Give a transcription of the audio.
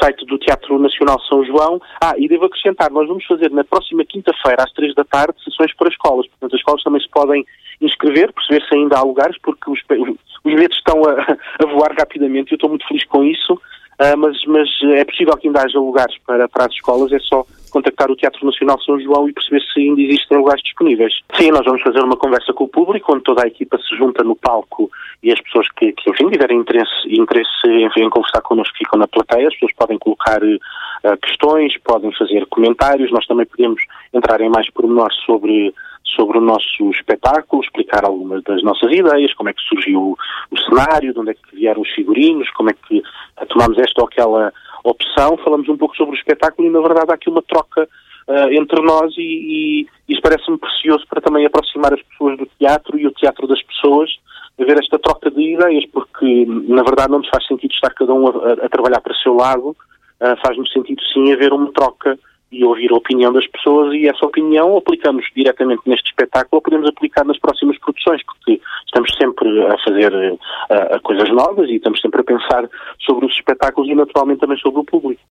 site do Teatro Nacional São João. E devo acrescentar, nós vamos fazer na próxima quinta-feira, às 3 da tarde, sessões para escolas. Portanto, as escolas também se podem inscrever, perceber se ainda há lugares, porque os bilhetes estão a voar rapidamente e eu estou muito feliz com isso. Mas é possível que ainda haja lugares para as escolas, é só contactar o Teatro Nacional São João e perceber se ainda existem lugares disponíveis. Sim, nós vamos fazer uma conversa com o público, onde toda a equipa se junta no palco e as pessoas que enfim, tiverem interesse em conversar connosco ficam na plateia. As pessoas podem colocar questões, podem fazer comentários, nós também podemos entrar em mais pormenores sobre o nosso espetáculo, explicar algumas das nossas ideias, como é que surgiu o cenário, de onde é que vieram os figurinos, como é que tomámos esta ou aquela opção, falamos um pouco sobre o espetáculo e, na verdade, há aqui uma troca entre nós e isso parece-me precioso para também aproximar as pessoas do teatro e o teatro das pessoas, a ver esta troca de ideias, porque, na verdade, não nos faz sentido estar cada um a trabalhar para o seu lado, faz-nos sentido, sim, haver uma troca e ouvir a opinião das pessoas, e essa opinião aplicamos diretamente neste espetáculo ou podemos aplicar nas próximas produções, porque estamos sempre a fazer coisas novas e estamos sempre a pensar sobre os espetáculos e naturalmente também sobre o público.